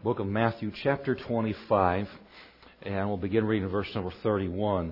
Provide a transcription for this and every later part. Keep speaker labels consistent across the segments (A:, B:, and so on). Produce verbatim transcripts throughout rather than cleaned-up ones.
A: book of Matthew, chapter twenty-five, and we'll begin reading verse number thirty-one. It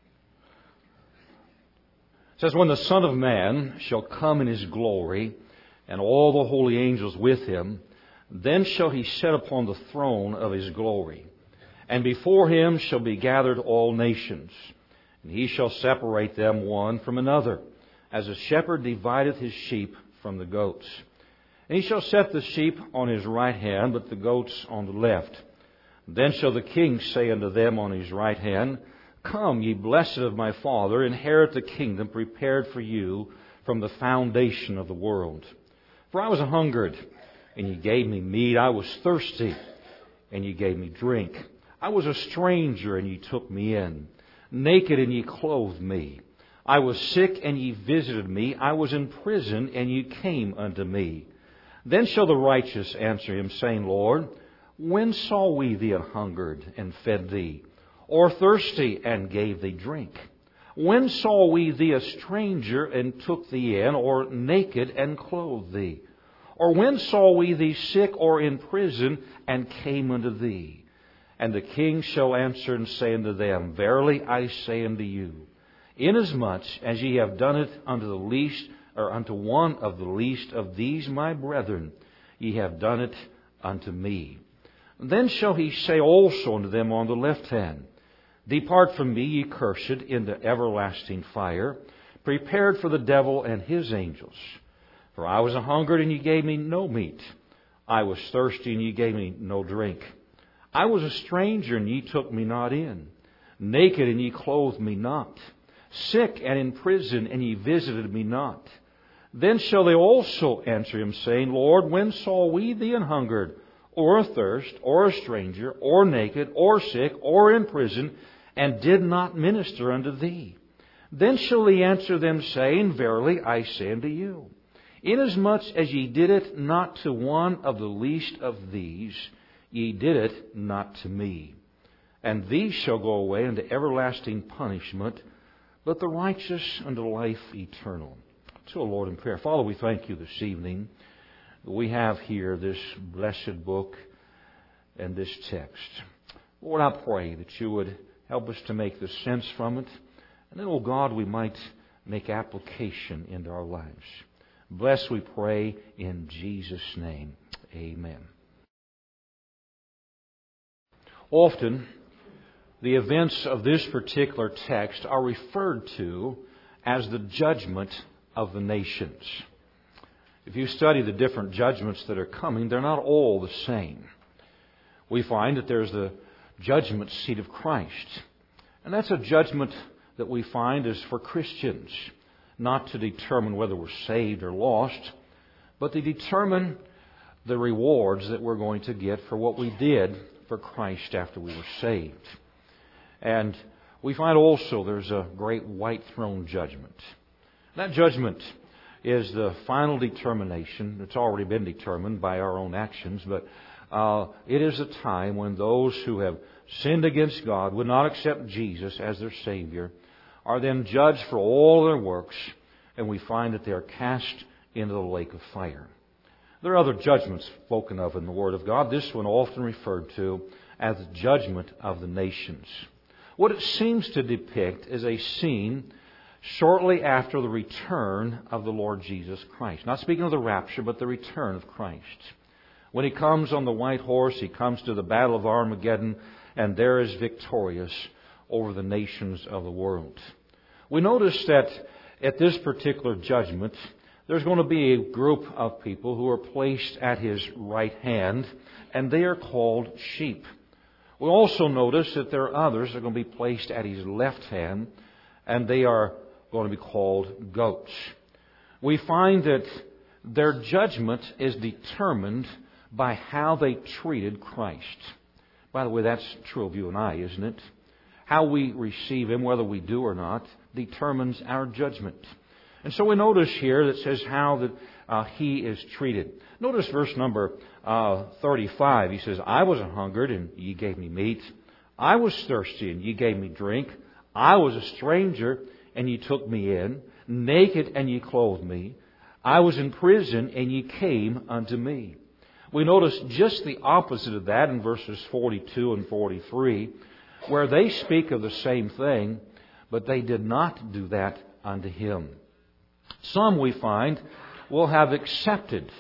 A: says, "When the Son of Man shall come in His glory, and all the holy angels with Him, then shall He sit upon the throne of His glory. And before Him shall be gathered all nations. And He shall separate them one from another, as a shepherd divideth his sheep from the goats. And He shall set the sheep on His right hand, but the goats on the left. Then shall the King say unto them on His right hand, Come, ye blessed of my Father, inherit the kingdom prepared for you from the foundation of the world. For I was a hungered, and ye gave me meat. I was thirsty, and ye gave me drink. I was a stranger, and ye took me in. Naked, and ye clothed me. I was sick, and ye visited me. I was in prison, and ye came unto me. Then shall the righteous answer Him, saying, Lord, when saw we thee an hungered, and fed thee? Or thirsty, and gave thee drink? When saw we thee a stranger, and took thee in? Or naked, and clothed thee? Or when saw we thee sick, or in prison, and came unto thee? And the King shall answer and say unto them, Verily I say unto you, inasmuch as ye have done it unto the least, or unto one of the least of these my brethren, ye have done it unto me. Then shall He say also unto them on the left hand, Depart from me, ye cursed, into everlasting fire, prepared for the devil and his angels. For I was a hungered, and ye gave me no meat. I was thirsty, and ye gave me no drink. I was a stranger, and ye took me not in. Naked, and ye clothed me not. Sick and in prison, and ye visited me not. Then shall they also answer Him, saying, Lord, when saw we thee an hungered, or athirst, or a stranger, or naked, or sick, or in prison, and did not minister unto thee? Then shall He answer them, saying, Verily I say unto you, inasmuch as ye did it not to one of the least of these, ye did it not to me. And these shall go away into everlasting punishment, but the righteous unto life eternal." To our Lord in prayer. Father, we thank You this evening that we have here this blessed book and this text. Lord, I pray that You would help us to make the sense from it, and then, oh God, we might make application into our lives. Bless, we pray, in Jesus' name. Amen. Often, the events of this particular text are referred to as the judgment of the nations. If you study the different judgments that are coming, they're not all the same. We find that there's the judgment seat of Christ. And that's a judgment that we find is for Christians, not to determine whether we're saved or lost, but to determine the rewards that we're going to get for what we did for Christ after we were saved. And we find also there's a great white throne judgment. That judgment is the final determination. It's already been determined by our own actions, but uh, it is a time when those who have sinned against God, would not accept Jesus as their Savior, are then judged for all their works, and we find that they are cast into the lake of fire. There are other judgments spoken of in the Word of God. This one often referred to as the judgment of the nations. What it seems to depict is a scene shortly after the return of the Lord Jesus Christ. Not speaking of the rapture, but the return of Christ. When He comes on the white horse, He comes to the battle of Armageddon, and there is victorious over the nations of the world. We notice that at this particular judgment, there's going to be a group of people who are placed at His right hand, and they are called sheep. We also notice that there are others that are going to be placed at His left hand, and they are going to be called goats. We find that their judgment is determined by how they treated Christ. By the way, that's true of you and I, isn't it? How we receive Him, whether we do or not, determines our judgment. And so we notice here that says how that uh, He is treated. Notice verse number uh, thirty-five. He says, I was a hungered, and ye gave me meat. I was thirsty, and ye gave me drink. I was a stranger, and ye took me in. Naked, and ye clothed me. I was in prison, and ye came unto me. We notice just the opposite of that in verses forty-two and forty-three, where they speak of the same thing, but they did not do that unto him. Some, we find, will have accepted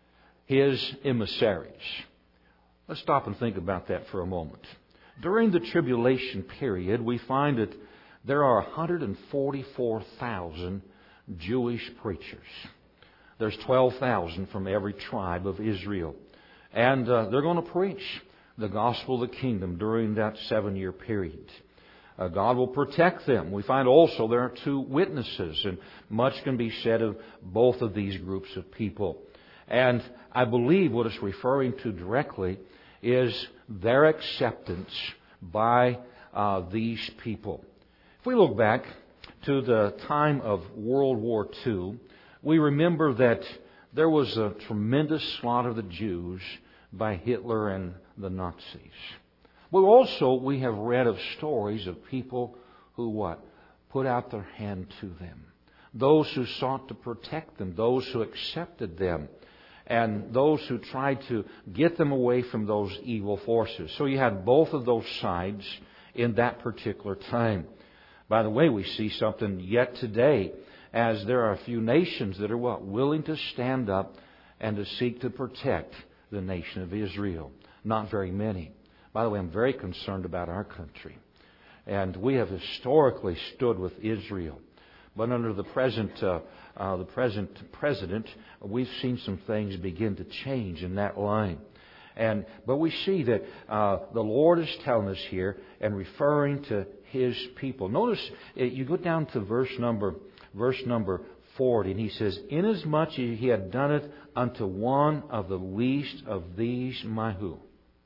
A: his emissaries. Let's stop and think about that for a moment. During the tribulation period, we find that there are one hundred forty-four thousand Jewish preachers. There's twelve thousand from every tribe of Israel. And uh, they're going to preach the gospel of the kingdom during that seven-year period. Uh, God will protect them. We find also there are two witnesses, and much can be said of both of these groups of people. And I believe what it's referring to directly is their acceptance by uh, these people. If we look back to the time of World War Two, we remember that there was a tremendous slaughter of the Jews by Hitler and the Nazis. But also we have read of stories of people who what? Put out their hand to them. Those who sought to protect them. Those who accepted them. And those who tried to get them away from those evil forces. So you had both of those sides in that particular time. By the way, we see something yet today, as there are a few nations that are what? Willing to stand up and to seek to protect the nation of Israel. Not very many. By the way, I'm very concerned about our country. And we have historically stood with Israel. But under the present uh, uh, the present president, we've seen some things begin to change in that line. And but we see that uh, the Lord is telling us here and referring to His people. Notice uh, you go down to verse number verse number forty, and He says, "Inasmuch as He had done it unto one of the least of these, my who?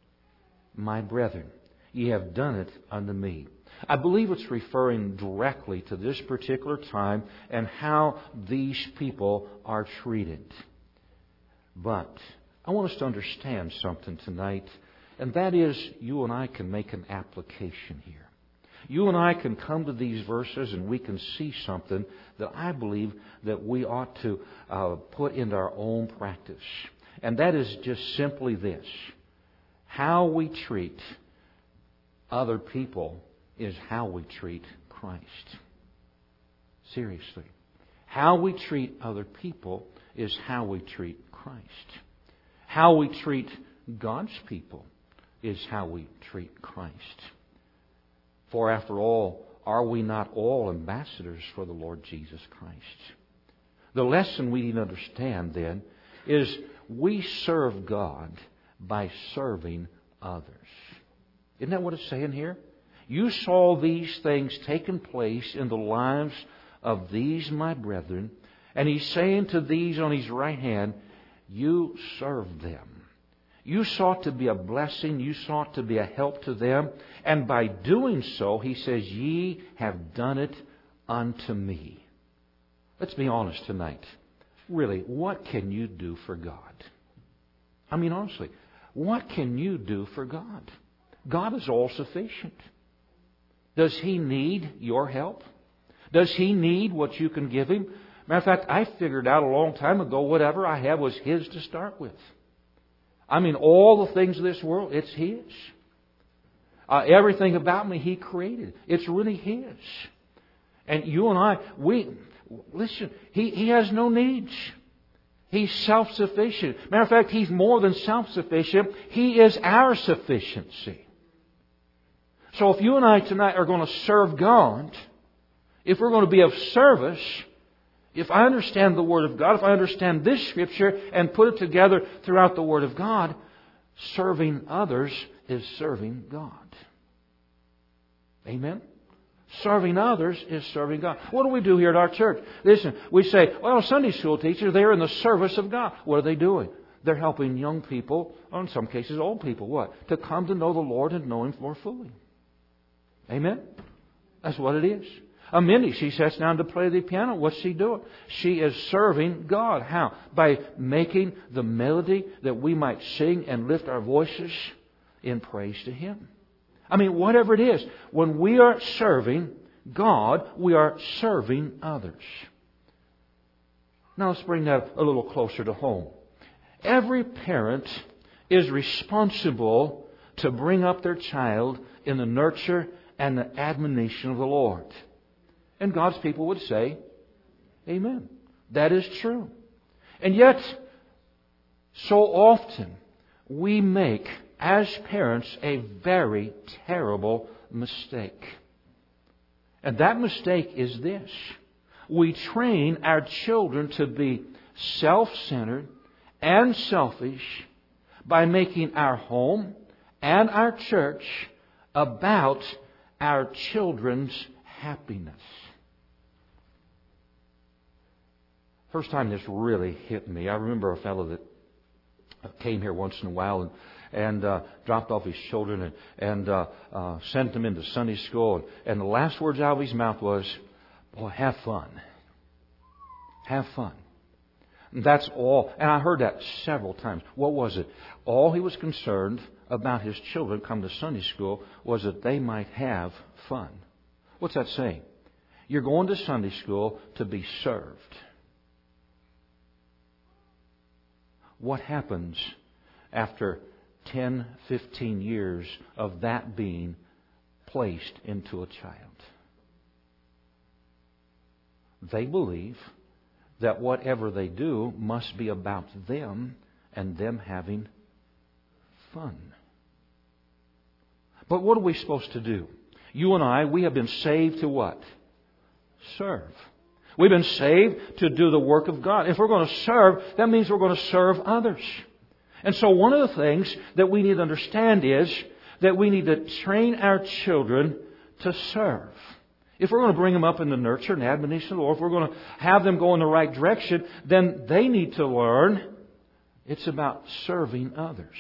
A: My brethren, ye have done it unto me." I believe it's referring directly to this particular time and how these people are treated. But I want us to understand something tonight, and that is you and I can make an application here. You and I can come to these verses and we can see something that I believe that we ought to uh, put into our own practice. And that is just simply this. How we treat other people is how we treat Christ. Seriously. How we treat other people is how we treat Christ. How we treat God's people is how we treat Christ. For after all, are we not all ambassadors for the Lord Jesus Christ? The lesson we need to understand then is we serve God by serving others. Isn't that what it's saying here? You saw these things taking place in the lives of these my brethren, and He's saying to these on His right hand, you serve them. You sought to be a blessing. You sought to be a help to them. And by doing so, He says, ye have done it unto me. Let's be honest tonight. Really, what can you do for God? I mean, honestly, what can you do for God? God is all sufficient. Does He need your help? Does He need what you can give Him? Matter of fact, I figured out a long time ago whatever I have was His to start with. I mean, all the things of this world, it's His. Uh, everything about me He created. It's really His. And you and I, we, listen, He, he has no needs. He's self-sufficient. Matter of fact, He's more than self-sufficient. He is our sufficiency. So if you and I tonight are going to serve God, if we're going to be of service, if I understand the Word of God, if I understand this Scripture and put it together throughout the Word of God, serving others is serving God. Amen? Serving others is serving God. What do we do here at our church? Listen, we say, well, Sunday school teachers, they're in the service of God. What are they doing? They're helping young people, or in some cases old people, what? To come to know the Lord and know Him more fully. Amen? That's what it is. A Mindy, she sits down to play the piano. What's she doing? She is serving God. How? By making the melody that we might sing and lift our voices in praise to Him. I mean, whatever it is, when we are serving God, we are serving others. Now let's bring that a little closer to home. Every parent is responsible to bring up their child in the nurture and the admonition of the Lord. And God's people would say, Amen. That is true. And yet, so often, we make, as parents, a very terrible mistake. And that mistake is this. We train our children to be self-centered and selfish by making our home and our church about our children's happiness. First time this really hit me, I remember a fellow that came here once in a while and, and uh, dropped off his children and, and uh, uh, sent them into Sunday school. And, and the last words out of his mouth was, boy, have fun. Have fun. And that's all. And I heard that several times. What was it? All he was concerned about his children come to Sunday school was that they might have fun. What's that saying? You're going to Sunday school to be served. What happens after ten, fifteen years of that being placed into a child? They believe that whatever they do must be about them and them having fun. But what are we supposed to do? You and I, we have been saved to what? Serve. We've been saved to do the work of God. If we're going to serve, that means we're going to serve others. And so one of the things that we need to understand is that we need to train our children to serve. If we're going to bring them up in the nurture and admonition of the Lord, if we're going to have them go in the right direction, then they need to learn it's about serving others.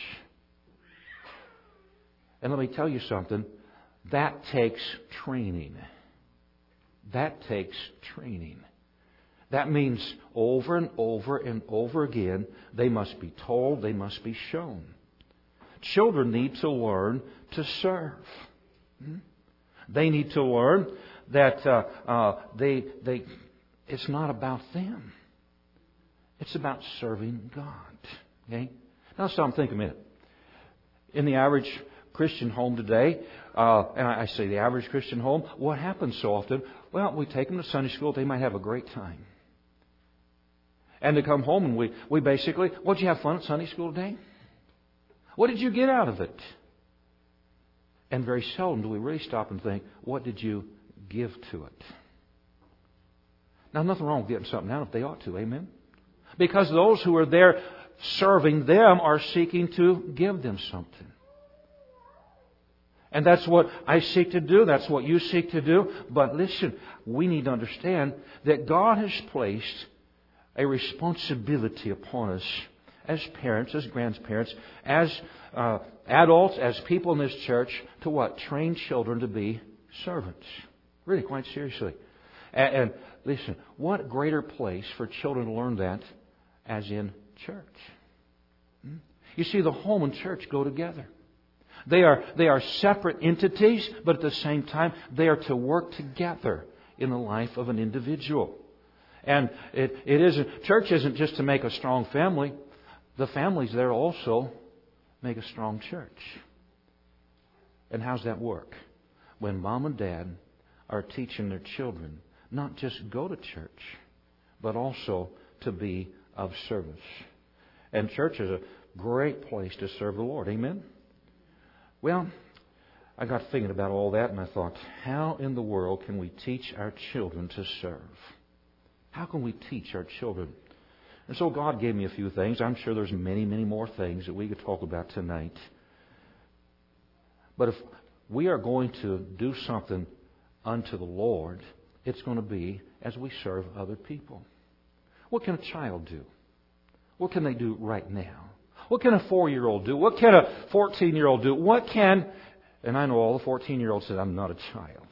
A: And let me tell you something, that takes training. That takes training. That means over and over and over again, they must be told, they must be shown. Children need to learn to serve. They need to learn that uh, uh, they they it's not about them. It's about serving God. Okay? Now stop and think a minute. In the average Christian home today, uh, and I say the average Christian home, what happens so often? Well, we take them to Sunday school. They might have a great time. And they come home and we, we basically, what did you have fun at Sunday school today? What did you get out of it? And very seldom do we really stop and think, what did you give to it? Now, nothing wrong with getting something out if they ought to, amen? Because those who are there serving them are seeking to give them something. And that's what I seek to do. That's what you seek to do. But listen, we need to understand that God has placed a responsibility upon us as parents, as grandparents, as uh, adults, as people in this church to what? Train children to be servants. Really, quite seriously. And, and listen, what greater place for children to learn that as in church? Hmm? You see, the home and church go together. They are, they are separate entities, but at the same time, they are to work together in the life of an individual. And it, it isn't, church isn't just to make a strong family. The family's there also make a strong church. And how's that work? When mom and dad are teaching their children not just go to church, but also to be of service. And church is a great place to serve the Lord. Amen? Well, I got thinking about all that and I thought, how in the world can we teach our children to serve? How can we teach our children? And so God gave me a few things. I'm sure there's many, many more things that we could talk about tonight. But if we are going to do something unto the Lord, it's going to be as we serve other people. What can a child do? What can they do right now? What can a four-year-old do? What can a fourteen-year-old do? What can... And I know all the fourteen-year-olds said, I'm not a child.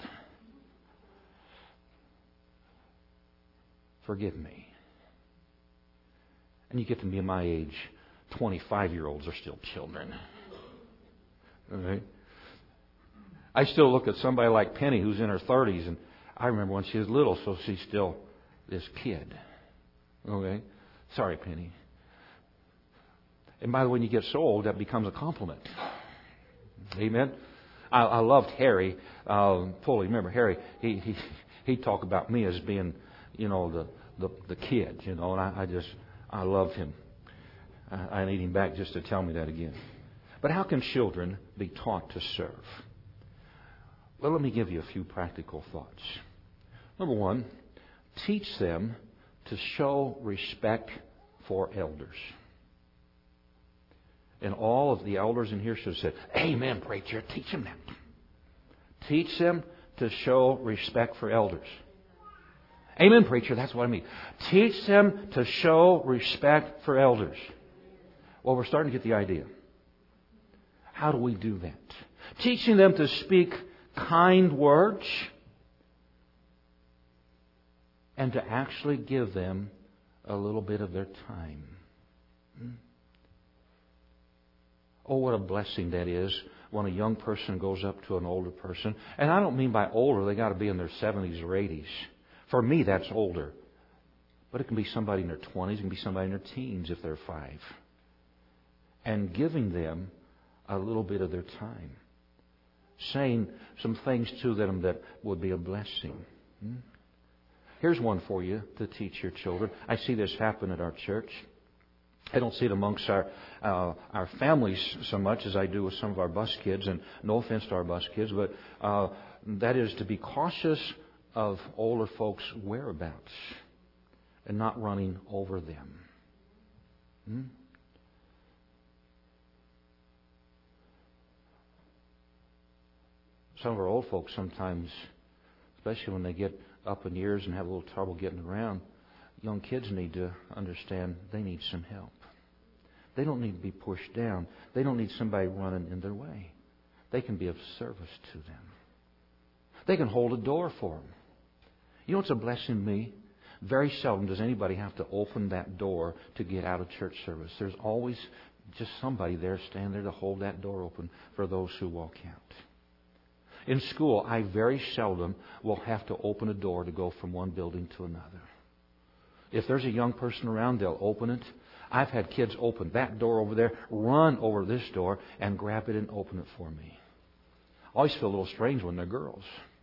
A: Forgive me. And you get to be my age, twenty-five-year-olds are still children. Okay? I still look at somebody like Penny who's in her thirties, and I remember when she was little, so she's still this kid. Okay? Sorry, Penny. And by the way, when you get so old, that becomes a compliment. Amen? I, I loved Harry uh, Pulley. Remember, Harry, he, he, he'd talk about me as being, you know, the, the, the kid, you know, and I, I just, I loved him. I, I need him back just to tell me that again. But how can children be taught to serve? Well, let me give you a few practical thoughts. Number one, teach them to show respect for elders. And all of the elders in here should have said, "Amen, preacher, teach them that." Teach them to show respect for elders. Amen, preacher, that's what I mean. Teach them to show respect for elders. Well, we're starting to get the idea. How do we do that? Teaching them to speak kind words and to actually give them a little bit of their time. Hmm? Oh, what a blessing that is when a young person goes up to an older person. And I don't mean by older, they got to be in their seventies or eighties. For me, that's older. But it can be somebody in their twenties, it can be somebody in their teens if they're five. And giving them a little bit of their time. Saying some things to them that would be a blessing. Hmm? Here's one for you to teach your children. I see this happen at our church. I don't see it amongst our uh, our families so much as I do with some of our bus kids. And no offense to our bus kids, but uh, that is to be cautious of older folks' whereabouts and not running over them. Hmm? Some of our old folks sometimes, especially when they get up in years and have a little trouble getting around, young kids need to understand they need some help. They don't need to be pushed down. They don't need somebody running in their way. They can be of service to them. They can hold a door for them. You know what's a blessing to me? Very seldom does anybody have to open that door to get out of church service. There's always just somebody there standing there to hold that door open for those who walk out. In school, I very seldom will have to open a door to go from one building to another. If there's a young person around, they'll open it. I've had kids open that door over there, run over this door, and grab it and open it for me. I always feel a little strange when they're girls.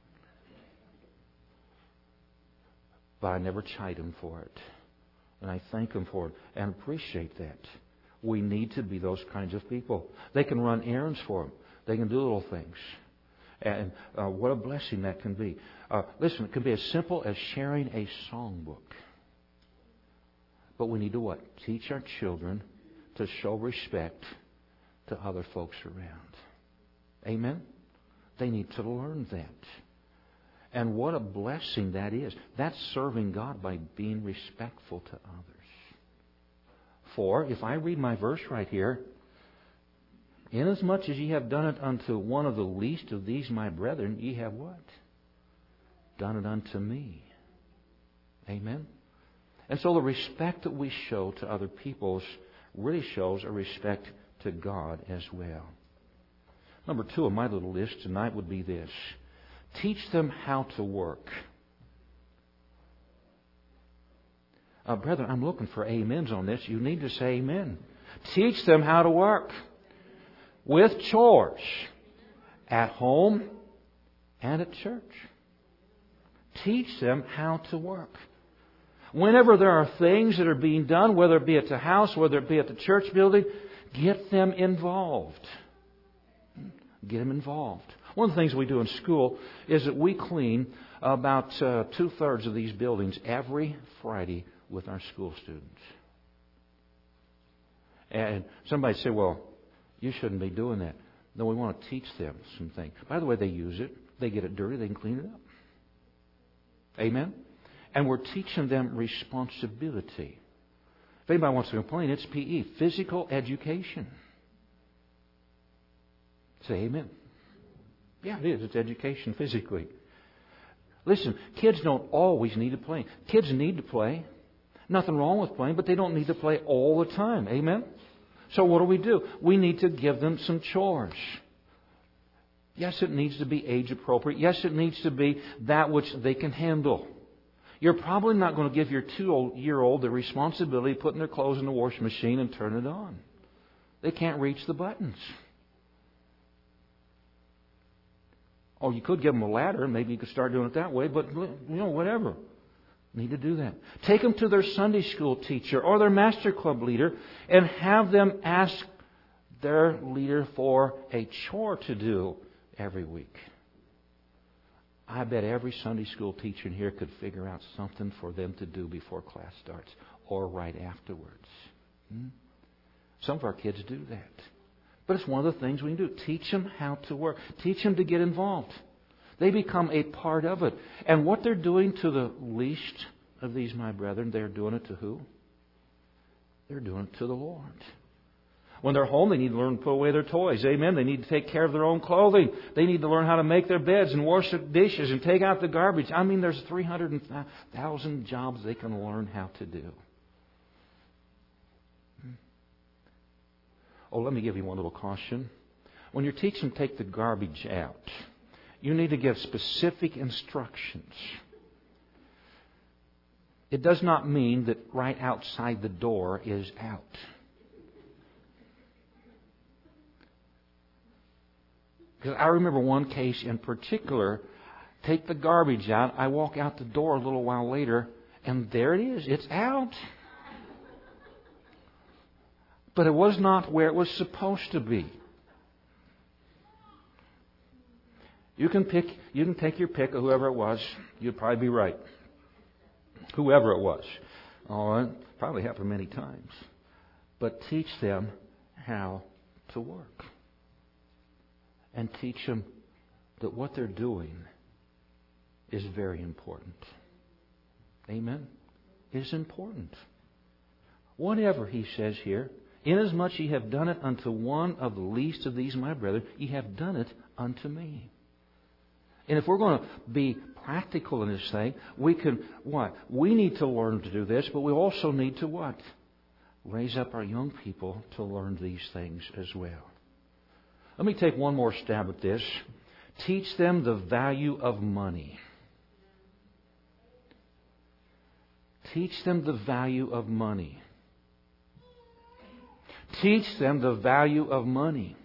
A: But I never chide them for it. And I thank them for it and appreciate that. We need to be those kinds of people. They can run errands for them. They can do little things. And uh, what a blessing that can be. Uh, listen, it can be as simple as sharing a songbook. But we need to what? Teach our children to show respect to other folks around. Amen? They need to learn that. And what a blessing that is. That's serving God by being respectful to others. For, if I read my verse right here, inasmuch as ye have done it unto one of the least of these my brethren, ye have what? Done it unto me. Amen? And so the respect that we show to other people really shows a respect to God as well. Number two on my little list tonight would be this. Teach them how to work. Uh, brethren, I'm looking for amens on this. You need to say amen. Teach them how to work. With chores. At home and at church. Teach them how to work. Whenever there are things that are being done, whether it be at the house, whether it be at the church building, get them involved. Get them involved. One of the things we do in school is that we clean about uh, two-thirds of these buildings every Friday with our school students. And somebody say, well, you shouldn't be doing that. No, we want to teach them some things. By the way, they use it. They get it dirty. They can clean it up. Amen? And we're teaching them responsibility. If anybody wants to complain, it's P E, physical education. Say amen. Yeah, it is. It's education physically. Listen, kids don't always need to play. Kids need to play. Nothing wrong with playing, but they don't need to play all the time. Amen? So what do we do? We need to give them some chores. Yes, it needs to be age appropriate. Yes, it needs to be that which they can handle. You're probably not going to give your two-year-old the responsibility of putting their clothes in the washing machine and turn it on. They can't reach the buttons. Or you could give them a ladder, and maybe you could start doing it that way, but, you know, whatever. Need to do that. Take them to their Sunday school teacher or their Master Club leader and have them ask their leader for a chore to do every week. I bet every Sunday school teacher in here could figure out something for them to do before class starts or right afterwards. Hmm? Some of our kids do that. But it's one of the things we can do. Teach them how to work. Teach them to get involved. They become a part of it. And what they're doing to the least of these, my brethren, they're doing it to who? They're doing it to the Lord. When they're home, they need to learn to put away their toys. Amen. They need to take care of their own clothing. They need to learn how to make their beds and wash the dishes and take out the garbage. I mean, there's three hundred thousand jobs they can learn how to do. Oh, let me give you one little caution. When you're teaching to take the garbage out, you need to give specific instructions. It does not mean that right outside the door is out. Because I remember one case in particular, take the garbage out, I walk out the door a little while later, and there it is, it's out. But it was not where it was supposed to be. You can pick, you can take your pick of whoever it was. You'd probably be right. Whoever it was. All right. Probably happened many times. But teach them how to work. And teach them that what they're doing is very important. Amen? It is important. Whatever he says here, inasmuch ye have done it unto one of the least of these my brethren, ye have done it unto me. And if we're going to be practical in this thing, we can, what? We need to learn to do this, but we also need to what? Raise up our young people to learn these things as well. Let me take one more stab at this. Teach them the value of money. Teach them the value of money. Teach them the value of money.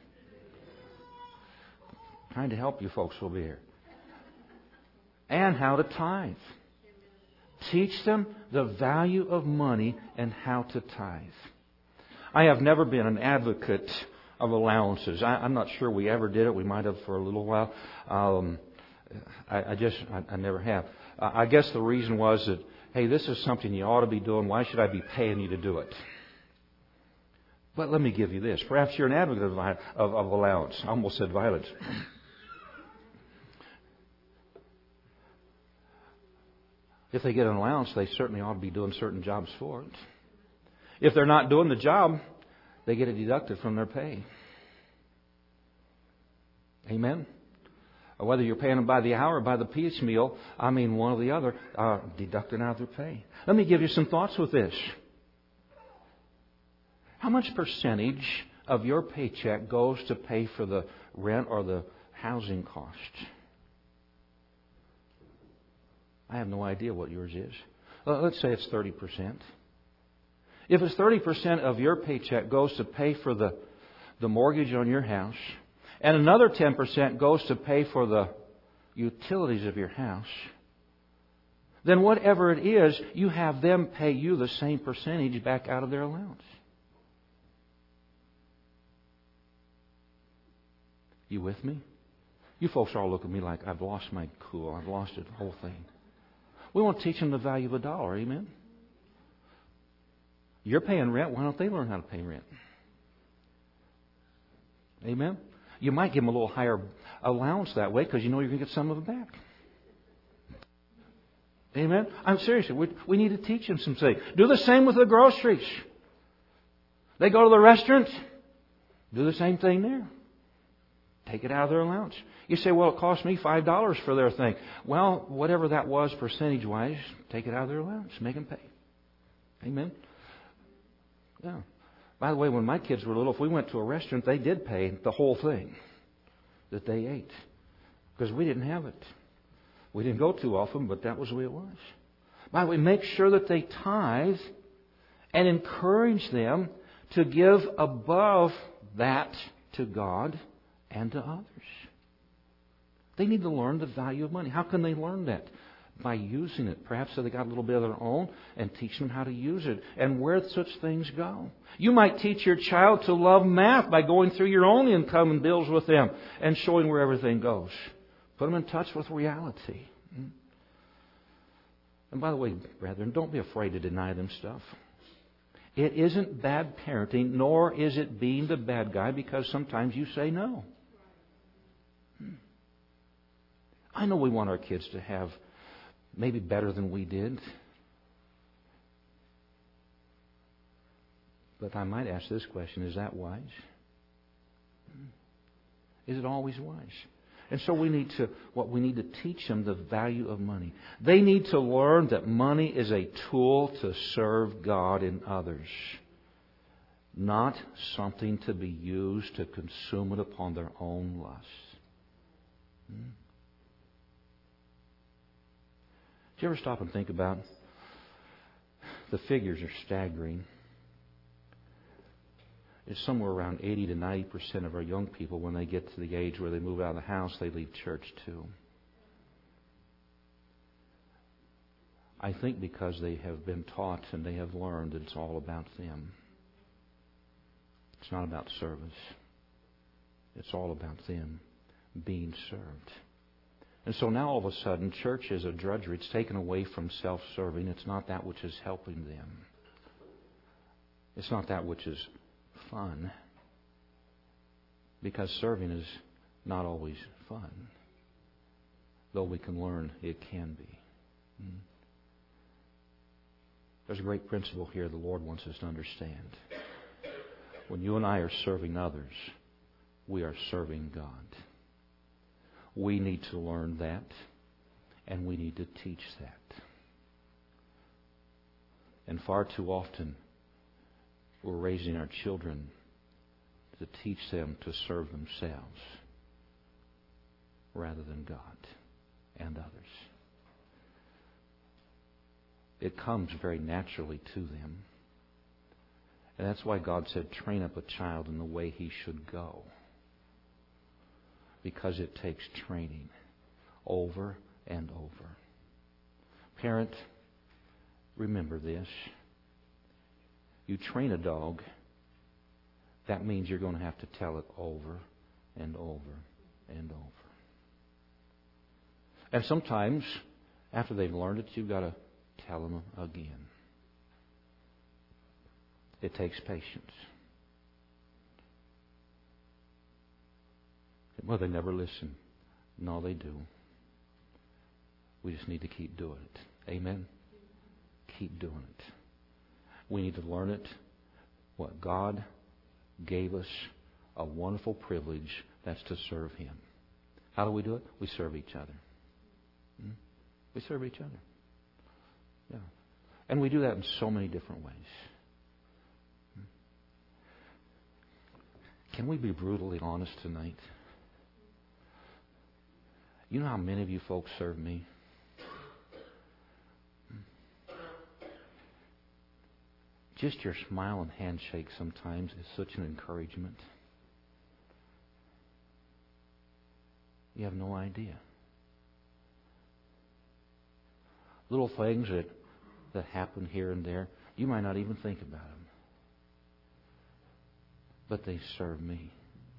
A: I'm trying to help you folks over here. And how to tithe. Teach them the value of money and how to tithe. I have never been an advocate of allowances. I, I'm not sure we ever did it. We might have for a little while. Um, I, I just, I, I never have. Uh, I guess the reason was that, hey, this is something you ought to be doing. Why should I be paying you to do it? But let me give you this. Perhaps you're an advocate of, of, of allowance. I almost said violence. If they get an allowance, they certainly ought to be doing certain jobs for it. If they're not doing the job, they get it deducted from their pay. Amen? Or whether you're paying them by the hour or by the piecemeal, I mean one or the other, uh, deducted out of their pay. Let me give you some thoughts with this. How much percentage of your paycheck goes to pay for the rent or the housing cost? I have no idea what yours is. Uh, let's say it's thirty percent. If it's thirty percent of your paycheck goes to pay for the, the mortgage on your house, and another ten percent goes to pay for the utilities of your house, then whatever it is, you have them pay you the same percentage back out of their allowance. You with me? You folks all look at me like I've lost my cool. I've lost it, the whole thing. We want to teach them the value of a dollar. Amen? You're paying rent. Why don't they learn how to pay rent? Amen? You might give them a little higher allowance that way because you know you're going to get some of it back. Amen? I'm serious. We, we need to teach them some things. Do the same with the groceries. They go to the restaurant. Do the same thing there. Take it out of their allowance. You say, well, it cost me five dollars for their thing. Well, whatever that was percentage-wise, take it out of their allowance. Make them pay. Amen? Yeah. By the way, when my kids were little, if we went to a restaurant, they did pay the whole thing that they ate. Because we didn't have it. We didn't go too often, but that was the way it was. By the way, make sure that they tithe and encourage them to give above that to God and to others. They need to learn the value of money. How can they learn that? By using it. Perhaps so they got a little bit of their own, and teach them how to use it and where such things go. You might teach your child to love math by going through your own income and bills with them and showing where everything goes. Put them in touch with reality. And by the way, brethren, don't be afraid to deny them stuff. It isn't bad parenting, nor is it being the bad guy, because sometimes you say no. I know we want our kids to have maybe better than we did. But I might ask this question, is that wise? Is it always wise? And so we need to, what we need to teach them the value of money. They need to learn that money is a tool to serve God and others, not something to be used to consume it upon their own lusts. Hmm? Do you ever stop and think about the figures are staggering? It's somewhere around eighty to ninety percent of our young people, when they get to the age where they move out of the house, they leave church too. I think because they have been taught and they have learned that it's all about them. It's not about service. It's all about them being served. And so now all of a sudden, church is a drudgery. It's taken away from self-serving. It's not that which is helping them. It's not that which is fun. Because serving is not always fun. Though we can learn it can be. Hmm. There's a great principle here the Lord wants us to understand. When you and I are serving others, we are serving God. We need to learn that, and we need to teach that. And far too often, we're raising our children to teach them to serve themselves rather than God and others. It comes very naturally to them. And that's why God said, train up a child in the way he should go. Because it takes training over and over. Parent, remember this. You train a dog, that means you're going to have to tell it over and over and over. And sometimes, after they've learned it, you've got to tell them again. It takes patience. Well, they never listen. No, they do. We just need to keep doing it. Amen? Keep doing it. We need to learn it. What God gave us a wonderful privilege, that's to serve Him. How do we do it? We serve each other. Hmm? We serve each other. Yeah. And we do that in so many different ways. Hmm? Can we be brutally honest tonight? You know how many of you folks serve me? Just your smile and handshake sometimes is such an encouragement. You have no idea. Little things that, that happen here and there, you might not even think about them. But they serve me.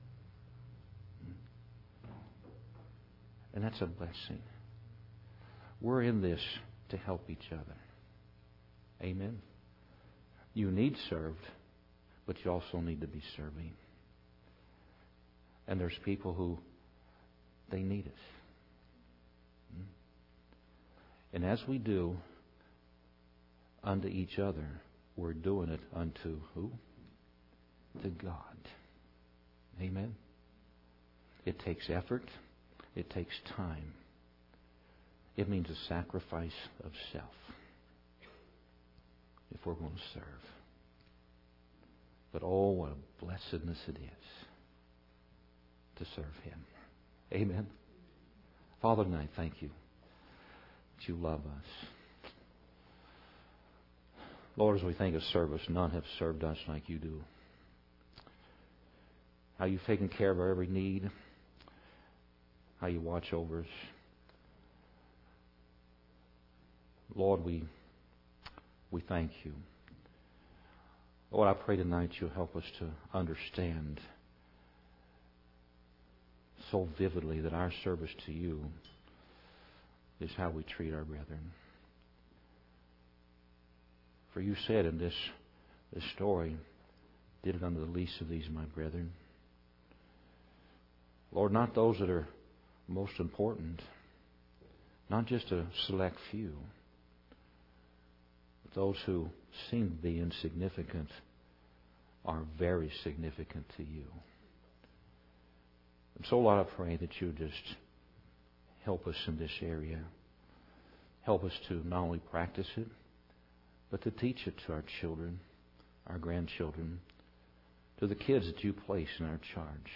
A: And that's a blessing. We're in this to help each other. Amen. You need served, but you also need to be serving. And there's people who, they need us. And as we do unto each other, we're doing it unto who? To God. Amen. It takes effort. It takes time. It means a sacrifice of self if we're going to serve. But oh, what a blessedness it is to serve Him. Amen. Father, tonight, thank you that you love us. Lord, as we think of service, none have served us like you do. how you've taken care of our every need, how you watch over us. Lord, we we thank you. Lord, I pray tonight you'll help us to understand so vividly that our service to you is how we treat our brethren. For you said in this, this story, did it unto the least of these, my brethren. Lord, not those that are most important, not just a select few, but those who seem to be insignificant are very significant to you. And so, Lord, I pray that you just help us in this area. Help us to not only practice it, but to teach it to our children, our grandchildren, to the kids that you place in our charge.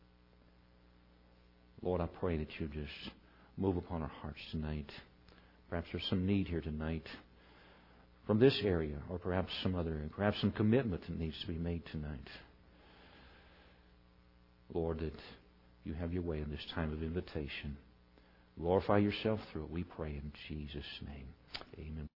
A: Lord, I pray that you just move upon our hearts tonight. Perhaps there's some need here tonight from this area, or perhaps some other area, perhaps some commitment that needs to be made tonight. Lord, that you have your way in this time of invitation. Glorify yourself through it, we pray in Jesus' name. Amen.